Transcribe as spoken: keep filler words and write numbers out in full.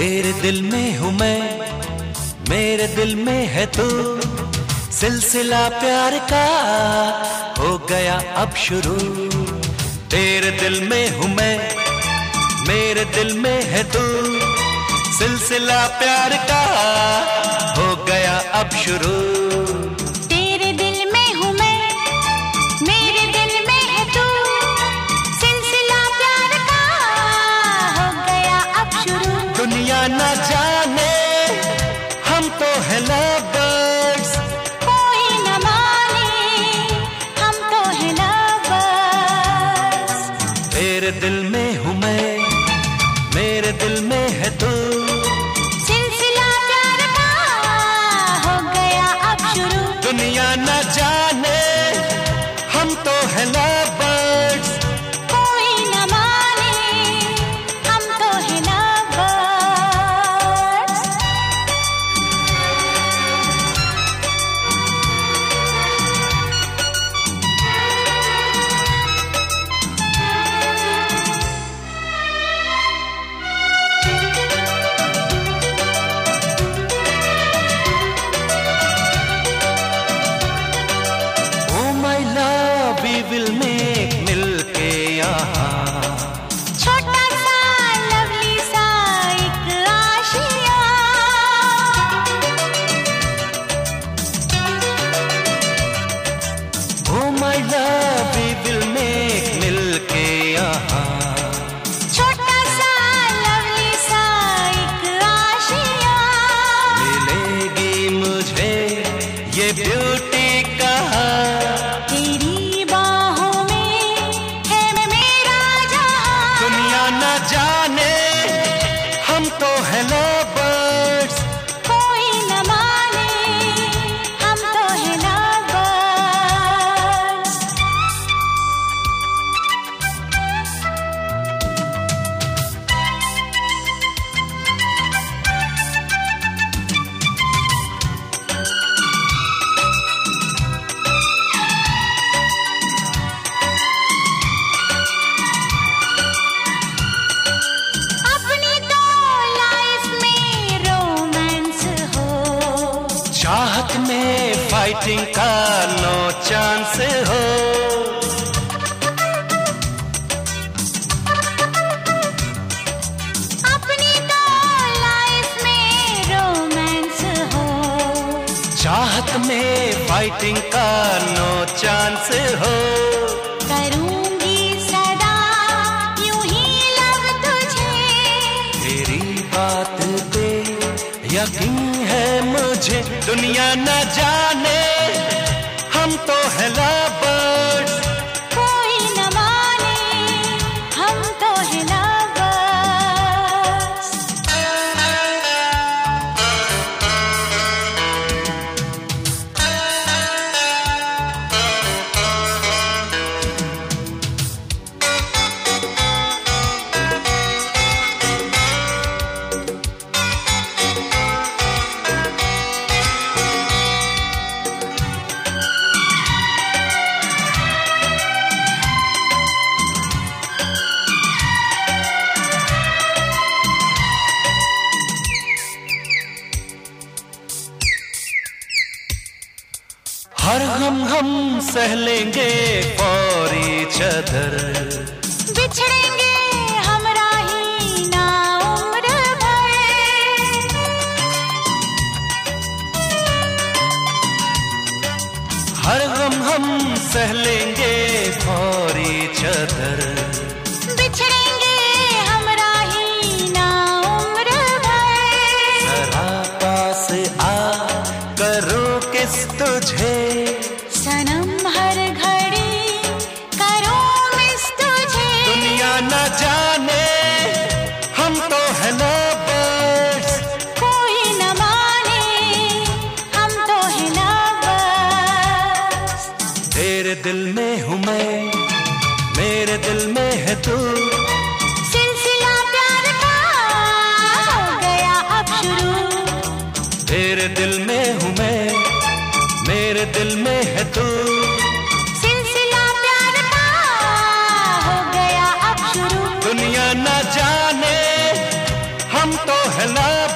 तेरे दिल में हूँ मैं, मेरे दिल में है तू, सिलसिला प्यार का हो गया अब शुरू। तेरे दिल में हूँ मैं, मेरे दिल में है तू, सिलसिला प्यार का हो गया अब शुरू। तेरे दिल में हूँ मैं, मेरे दिल में है तू, सिलसिला प्यार का हो गया अब शुरू। दुनिया न जाने हम तो है लवर्स, कोई न माने हम तो है लवर्स। तेरे दिल में हूँ मैं, मेरे दिल में है तू, सिलसिला प्यार का हो गया अब शुरू। दुनिया न जाने हम तो है लवर्स, कोई न माने हम तो है लवर्स। विल मेक मिलके यहाँ, छोटा सा लवली सा एक आशिया, oh my love we will make मिलके यहाँ, छोटा सा लवली सा एक आशिया। मिलेगी मुझे ये ब्यूटी कहाँ, तेरी बाहों में है मैं मेरा जहां। दुनिया न जाने हम तो है लवर्स, कोई न माने हम तो है लवर्स। अपनी तो लाइफ में रोमांस हो, चाहत में फाइटिंग का नो चांस हो। अपनी तो लाइफ में रोमांस हो, चाहत में फाइटिंग का नो चांस हो। करूंगी सदा यूं ही लव तुझे। तेरी बात पे यकीन है मुझे, दुनिया न जाने हम तो है लवर्स, कोई न माने हम तो है लवर्स। हर गम हम सह लेंगे फॉर ईच अदर, बिछड़ेंगे हम राही ना उम्र भर। हर गम हम सह लेंगे फॉर ईच अदर, बिछड़ेंगे हम राही ना उम्र भर। जरा पास आ करो किस तुझे, सनम हर घड़ी करो मिस तुझे। दुनिया न जाने हम तो है लवर्स, कोई न माने हम तो है लवर्स। तेरे दिल में हूँ मैं, मेरे दिल में है तू, सिलसिला प्यार का हो गया अब शुरू। तेरे दिल में हूँ मैं, मेरे दिल में है तू, सिलसिला प्यार का हो गया अब शुरू। दुनिया न जाने हम तो है ना